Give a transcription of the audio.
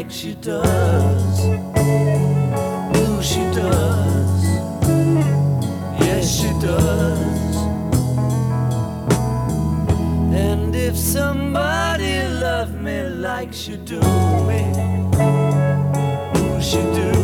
like she does. Ooh, she does. Yes, she does. And if somebody loved me like she do me, ooh, she do.